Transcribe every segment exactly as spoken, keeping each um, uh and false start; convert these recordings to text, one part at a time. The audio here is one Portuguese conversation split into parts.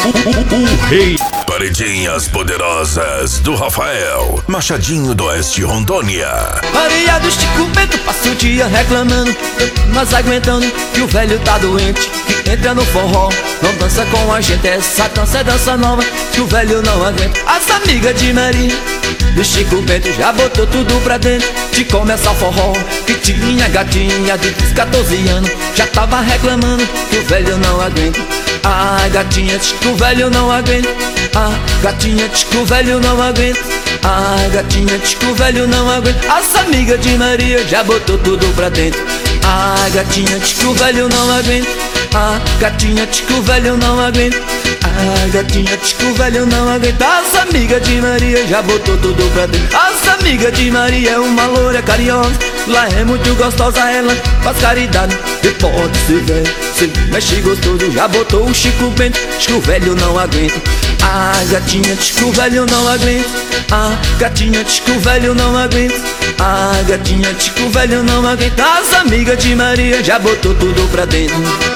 O rei. Paredinhas poderosas do Rafael, Machadinho do Oeste, Rondônia. Maria do Chico Bento passa o dia reclamando, nós aguentando que o velho tá doente, que entra no forró, não dança com a gente. Essa dança é dança nova que o velho não aguenta. As amigas de Maria do Chico Bento já botou tudo pra dentro de começar forró, que tinha gatinha de quatorze anos, já tava reclamando que o velho não aguenta. Ah, gatinha diz que o velho não aguenta. Ah, gatinha diz que o velho não aguenta. Ah, gatinha diz que o velho não aguenta. As amigas de Maria já botou tudo pra dentro. Ah, gatinha diz que o velho não aguenta. Ah, gatinha diz que o velho não aguenta. Ah, gatinha diz que o velho não aguenta. As amigas de Maria já botou tudo pra dentro. As amigas de Maria é uma loura carinhosa, lá é muito gostosa, ela faz caridade e pode ser velho, se mexe gostoso. Já botou o Chico Bento, diz que o velho não aguenta. Ah, gatinha diz que o velho não aguenta. Ah, gatinha diz que o velho não aguenta. Ah, gatinha diz que o velho não aguenta. As amigas de Maria já botou tudo pra dentro.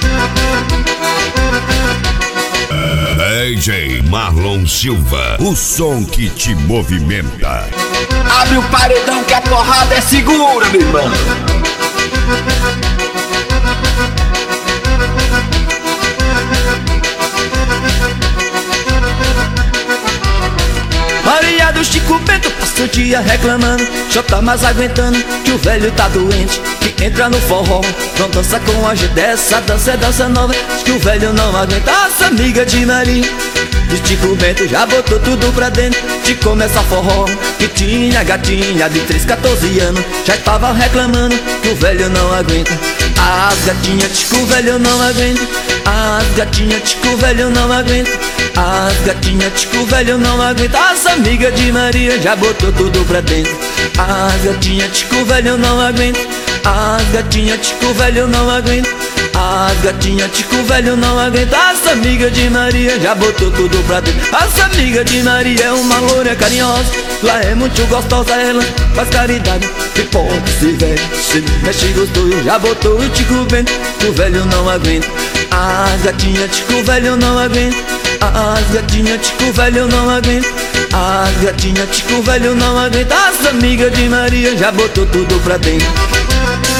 D J Marlon Silva, o som que te movimenta. Abre o paredão que a porrada é segura, meu irmão. Maria do Chico Bento passa o dia reclamando, já tá mais aguentando que o velho tá doente, que entra no forró, não dança com a gente. Essa dança é dança nova, diz que o velho não aguenta. As amigas de Maria do Chico Bento já botou tudo pra dentro de começar forró, que tinha gatinha de treze, quatorze anos, já tava reclamando que o velho não aguenta. As gatinhas diz que o velho não aguenta. As gatinhas diz que o velho não aguenta. As gatinhas diz que o velho não aguenta. As amigas de Maria já botou tudo pra dentro. As gatinhas diz que o velho não aguenta. As gatinhas diz que o velho não aguenta. As gatinhas diz que o velho não aguenta. As amigas de Maria já botou tudo pra dentro. As amigas de Maria é uma loura carinhosa, lá é muito gostosa, ela faz caridade e pode ser velho, se mexe gostoso. Já botou o Chico Bento, que o velho não aguenta. As gatinhas diz que o velho não aguenta. As gatinhas diz que o velho não aguenta. As gatinhas diz que o velho não aguenta. As amigas de Maria já botou tudo pra dentro.